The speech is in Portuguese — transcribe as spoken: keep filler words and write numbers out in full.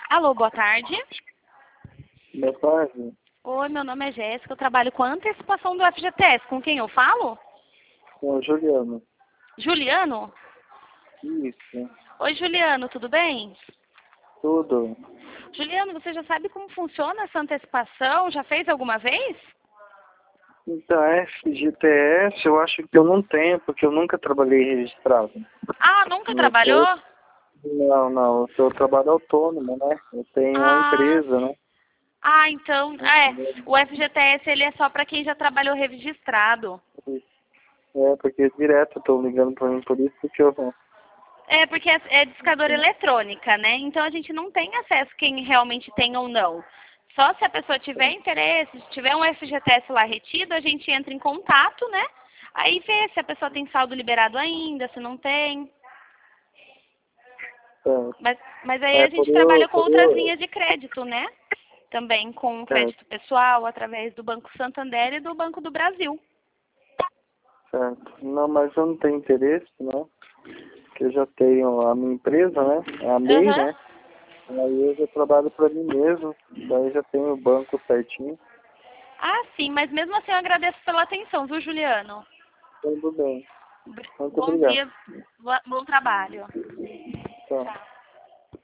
Alô, boa tarde. Boa tarde. Oi, meu nome é Jéssica, eu trabalho com a antecipação do F G T S. Com quem eu falo? Com o Juliano. Juliano? Isso. Oi, Juliano, tudo bem? Tudo. Juliano, você já sabe como funciona essa antecipação? Já fez alguma vez? Então, F G T S eu acho que eu não tenho, porque eu nunca trabalhei registrado. Ah, nunca Eu trabalhou? tô... Não, não, eu sou trabalho autônomo, né? Eu tenho uma Ah, empresa, né? ah, então, é, o F G T S ele é só para quem já trabalhou registrado. É, porque direto estão ligando pra mim por isso que eu vou. É, porque é, é discadora eletrônica, né? Então a gente não tem acesso quem realmente tem ou não. Só se a pessoa tiver interesse, se tiver um F G T S lá retido, a gente entra em contato, né? Aí vê se a pessoa tem saldo liberado ainda, se não tem. É, Mas, mas aí é a por gente eu, trabalha com por outras eu, linhas de crédito, né? Também com certo, crédito pessoal, através do Banco Santander e do Banco do Brasil. certo. Não, mas eu não tenho interesse, né? Porque eu já tenho a minha empresa, né? É a M E I, Aham. né? Aí eu já trabalho para mim mesmo, daí já tenho o banco certinho. Ah, sim, mas mesmo assim eu agradeço pela atenção, viu, Juliano? Tudo bem. Muito Bom obrigado. dia, bo- bom trabalho. Tchau. Tchau.